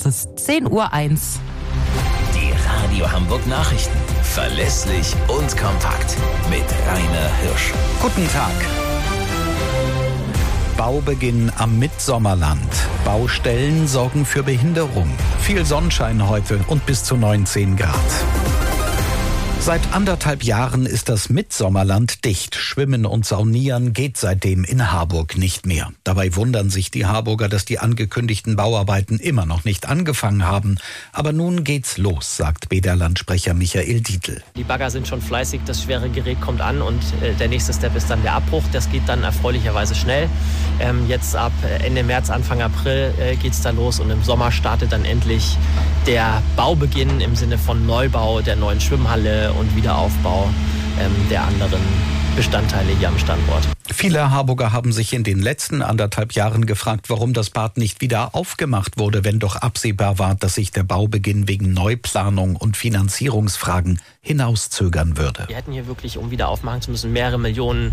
Es ist 10:01 Uhr. Die Radio Hamburg Nachrichten. Verlässlich und kompakt. Mit Rainer Hirsch. Guten Tag. Baubeginn am Mitsommerland. Baustellen sorgen für Behinderung. Viel Sonnenschein heute und bis zu 19 Grad. Seit 1,5 Jahren ist das Mitsommerland dicht. Schwimmen und Saunieren geht seitdem in Harburg nicht mehr. Dabei wundern sich die Harburger, dass die angekündigten Bauarbeiten immer noch nicht angefangen haben. Aber nun geht's los, sagt Bederland-Sprecher Michael Dietl. Die Bagger sind schon fleißig, das schwere Gerät kommt an und der nächste Step ist dann der Abbruch. Das geht dann erfreulicherweise schnell. Jetzt ab Ende März, Anfang April geht's da los und im Sommer startet dann endlich der Baubeginn im Sinne von Neubau der neuen Schwimmhalle und Wiederaufbau der anderen Bestandteile hier am Standort. Viele Harburger haben sich in den letzten 1,5 Jahren gefragt, warum das Bad nicht wieder aufgemacht wurde, wenn doch absehbar war, dass sich der Baubeginn wegen Neuplanung und Finanzierungsfragen hinauszögern würde. Wir hätten hier wirklich, um wieder aufmachen zu müssen, mehrere Millionen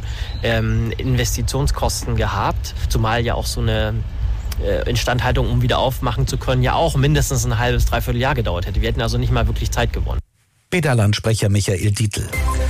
Investitionskosten gehabt, zumal ja auch so eine Instandhaltung, um wieder aufmachen zu können, ja auch mindestens ein halbes, dreiviertel Jahr gedauert hätte. Wir hätten also nicht mal wirklich Zeit gewonnen. Bederland-Sprecher Michael Dietl.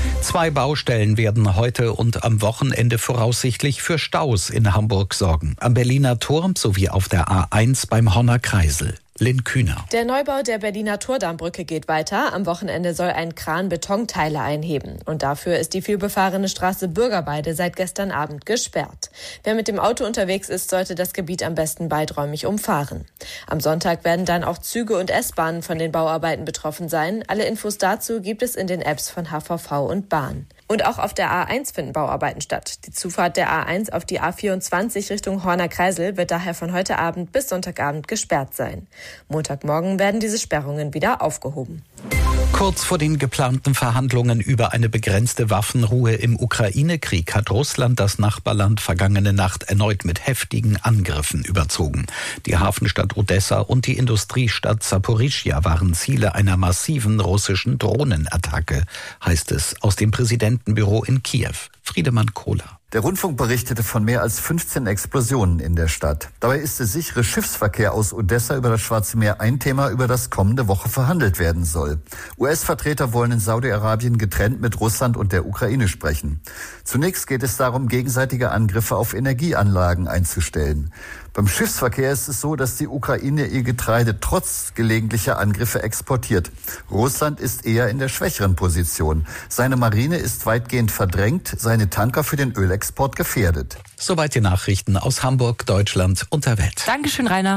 2 Baustellen werden heute und am Wochenende voraussichtlich für Staus in Hamburg sorgen. Am Berliner Turm sowie auf der A1 beim Horner Kreisel. Lynn Kühner. Der Neubau der Berliner Tordambrücke geht weiter. Am Wochenende soll ein Kran Betonteile einheben. Und dafür ist die vielbefahrene Straße Bürgerweide seit gestern Abend gesperrt. Wer mit dem Auto unterwegs ist, sollte das Gebiet am besten weiträumig umfahren. Am Sonntag werden dann auch Züge und S-Bahnen von den Bauarbeiten betroffen sein. Alle Infos dazu gibt es in den Apps von HVV und Bahn. Und auch auf der A1 finden Bauarbeiten statt. Die Zufahrt der A1 auf die A24 Richtung Horner Kreisel wird daher von heute Abend bis Sonntagabend gesperrt sein. Montagmorgen werden diese Sperrungen wieder aufgehoben. Kurz vor den geplanten Verhandlungen über eine begrenzte Waffenruhe im Ukraine-Krieg hat Russland das Nachbarland vergangene Nacht erneut mit heftigen Angriffen überzogen. Die Hafenstadt Odessa und die Industriestadt Saporischschja waren Ziele einer massiven russischen Drohnenattacke, heißt es aus dem Präsidentenbüro in Kiew. Friedemann Kohler. Der Rundfunk berichtete von mehr als 15 Explosionen in der Stadt. Dabei ist der sichere Schiffsverkehr aus Odessa über das Schwarze Meer ein Thema, über das kommende Woche verhandelt werden soll. US-Vertreter wollen in Saudi-Arabien getrennt mit Russland und der Ukraine sprechen. Zunächst geht es darum, gegenseitige Angriffe auf Energieanlagen einzustellen. Beim Schiffsverkehr ist es so, dass die Ukraine ihr Getreide trotz gelegentlicher Angriffe exportiert. Russland ist eher in der schwächeren Position. Seine Marine ist weitgehend verdrängt, seine Tanker für den Ölexport gefährdet. Soweit die Nachrichten aus Hamburg, Deutschland und der Welt. Dankeschön, Rainer.